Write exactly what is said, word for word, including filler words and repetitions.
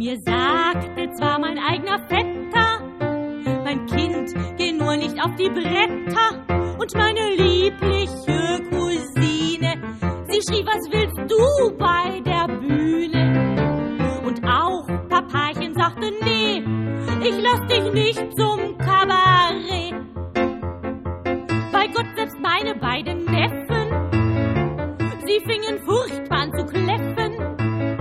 Mir sagte zwar mein eigener Vetter, mein Kind, geh nur nicht auf die Bretter. Und meine liebliche Cousine, sie schrie, was willst du bei der Bühne? Und auch Papachen sagte, nee, ich lass dich nicht zum Tanz.